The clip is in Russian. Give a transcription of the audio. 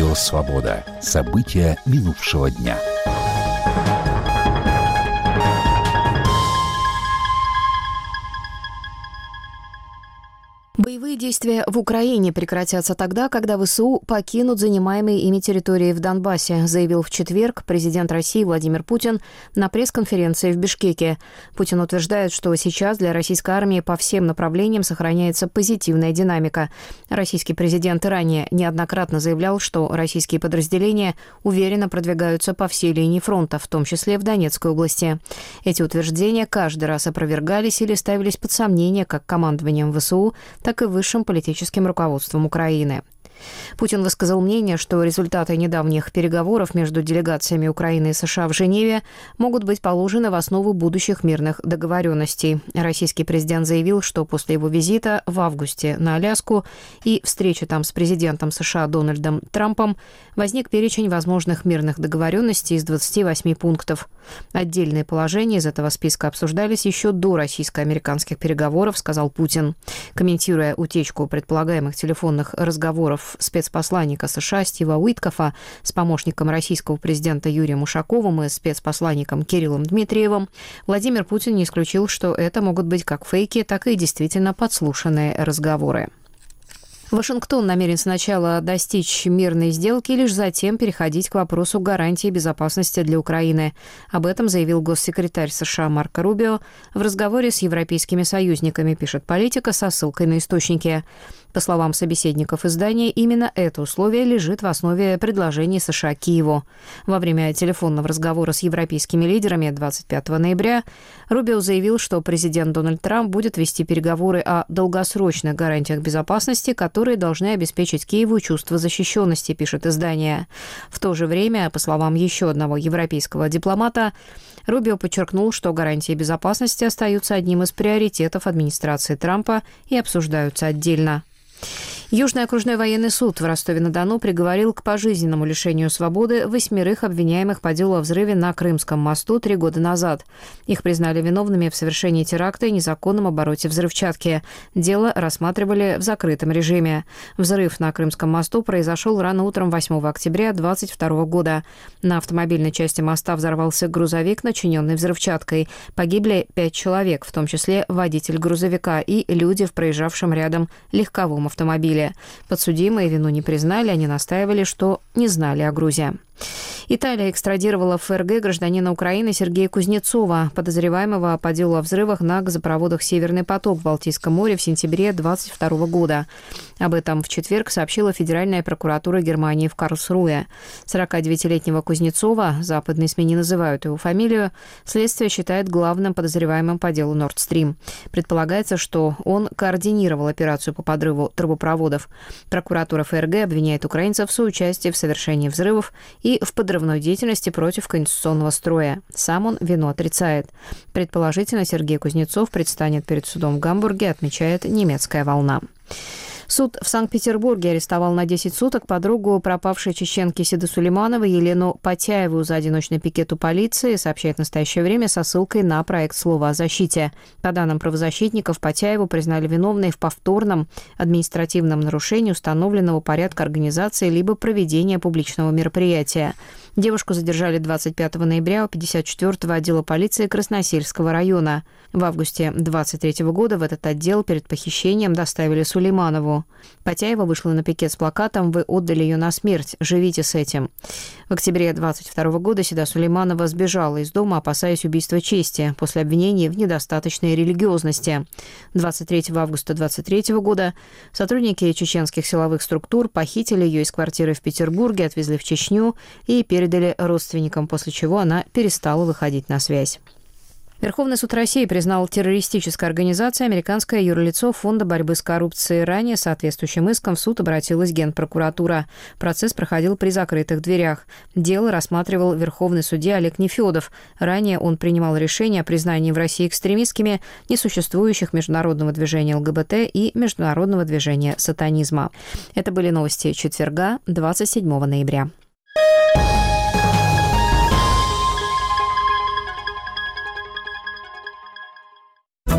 Радио «Свобода». События минувшего дня. Боевые действия в Украине прекратятся тогда, когда ВСУ покинут занимаемые ими территории в Донбассе, заявил в четверг президент России Владимир Путин на пресс-конференции в Бишкеке. Путин утверждает, что сейчас для российской армии по всем направлениям сохраняется позитивная динамика. Российский президент ранее неоднократно заявлял, что российские подразделения уверенно продвигаются по всей линии фронта, в том числе в Донецкой области. Эти утверждения каждый раз опровергались или ставились под сомнение как командованием ВСУ, так и высшим политическим руководством Украины. Путин высказал мнение, что результаты недавних переговоров между делегациями Украины и США в Женеве могут быть положены в основу будущих мирных договоренностей. Российский президент заявил, что после его визита в августе на Аляску и встречи там с президентом США Дональдом Трампом возник перечень возможных мирных договоренностей из 28 пунктов. Отдельные положения из этого списка обсуждались еще до российско-американских переговоров, сказал Путин. Комментируя утечку предполагаемых телефонных разговоров спецпосланника США Стива Уиткофа с помощником российского президента Юрием Ушаковым и спецпосланником Кириллом Дмитриевым, Владимир Путин не исключил, что это могут быть как фейки, так и действительно подслушанные разговоры. Вашингтон намерен сначала достичь мирной сделки и лишь затем переходить к вопросу гарантии безопасности для Украины. Об этом заявил госсекретарь США Марко Рубио в разговоре с европейскими союзниками, пишет «Политика» со ссылкой на источники. По словам собеседников издания, именно это условие лежит в основе предложений США Киеву. Во время телефонного разговора с европейскими лидерами 25 ноября Рубио заявил, что президент Дональд Трамп будет вести переговоры о долгосрочных гарантиях безопасности, которые должны обеспечить Киеву чувство защищенности, пишет издание. В то же время, по словам еще одного европейского дипломата, Рубио подчеркнул, что гарантии безопасности остаются одним из приоритетов администрации Трампа и обсуждаются отдельно. Южный окружной военный суд в Ростове-на-Дону приговорил к пожизненному лишению свободы 8 обвиняемых по делу о взрыве на Крымском мосту 3 года назад. Их признали виновными в совершении теракта и незаконном обороте взрывчатки. Дело рассматривали в закрытом режиме. Взрыв на Крымском мосту произошел рано утром 8 октября 2022 года. На автомобильной части моста взорвался грузовик, начиненный взрывчаткой. Погибли 5 человек, в том числе водитель грузовика и люди в проезжавшем рядом легковом автомобиле. Подсудимые вину не признали, они настаивали, что не знали о грузе. Италия экстрадировала в ФРГ гражданина Украины Сергея Кузнецова, подозреваемого по делу о взрывах на газопроводах «Северный поток» в Балтийском море в сентябре 2022 года. Об этом в четверг сообщила Федеральная прокуратура Германии в Карлсруэ. 49-летнего Кузнецова, западные СМИ не называют его фамилию, следствие считает главным подозреваемым по делу Nord Stream. Предполагается, что он координировал операцию по подрыву трубопроводов. Прокуратура ФРГ обвиняет украинцев в соучастии в совершении взрывов и в подрывной деятельности против конституционного строя. Сам он вину отрицает. Предположительно, Сергей Кузнецов предстанет перед судом в Гамбурге, отмечает «Немецкая волна». Суд в Санкт-Петербурге арестовал на 10 суток подругу пропавшей чеченки Седы Сулеймановой Елену Потяеву за одиночный пикет у полиции, сообщает в настоящее время со ссылкой на проект «Слово о защите». По данным правозащитников, Потяеву признали виновной в повторном административном нарушении установленного порядка организации либо проведения публичного мероприятия. Девушку задержали 25 ноября у 54-го отдела полиции Красносельского района. В августе 2023 года в этот отдел перед похищением доставили Сулейманову. Потяева вышла на пикет с плакатом «Вы отдали ее на смерть. Живите с этим». В октябре 2022 года Седа Сулейманова сбежала из дома, опасаясь убийства чести, после обвинений в недостаточной религиозности. 23 августа 2023 года сотрудники чеченских силовых структур похитили ее из квартиры в Петербурге, отвезли в Чечню и передали родственникам, после чего она перестала выходить на связь. Верховный суд России признал террористической организацией американское юрлицо Фонда борьбы с коррупцией. Ранее соответствующим иском в суд обратилась Генпрокуратура. Процесс проходил при закрытых дверях. Дело рассматривал верховный судья Олег Нефёдов. Ранее он принимал решение о признании в России экстремистскими несуществующих международного движения ЛГБТ и международного движения сатанизма. Это были новости четверга, 27 ноября.